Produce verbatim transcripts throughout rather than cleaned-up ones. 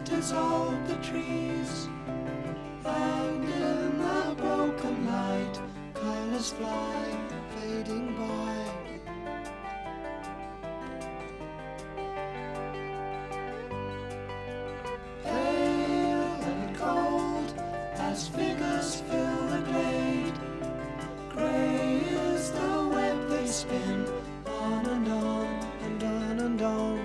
dissolved the trees, and in the broken light, colors fly, fading by. Pale and cold, as figures fill the glade, grey is the web they spin, on and on and on and on.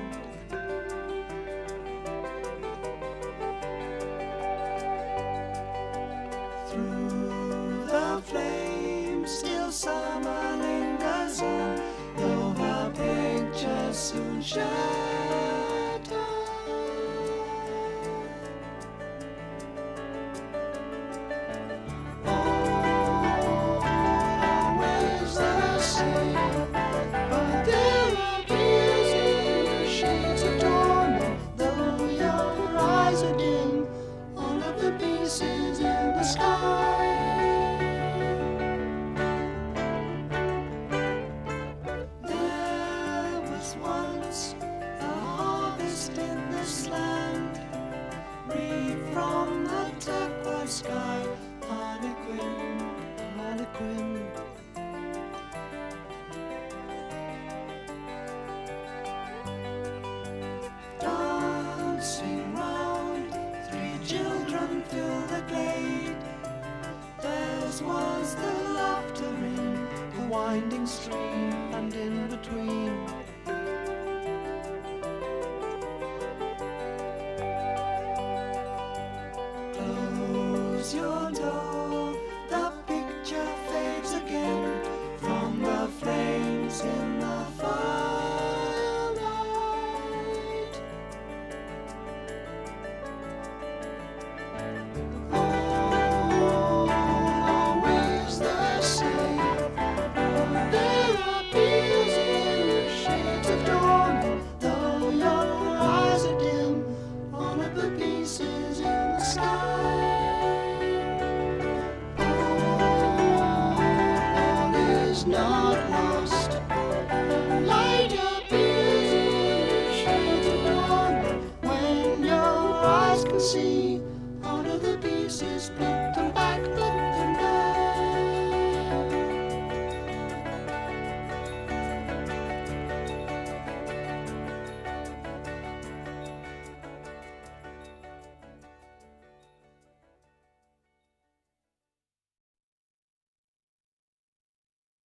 Through the flames, still summer lingers on, though her picture soon shatters. Always the same, but there are tears in the shades of dawn, though your eyes are dim, all of the pieces in the sky. There was once a harvest in this land, reaped from the turquoise sky. Harlequin, Harlequin. Dancing round, three children fill the glade. Theirs was the laughter in the winding stream, and in between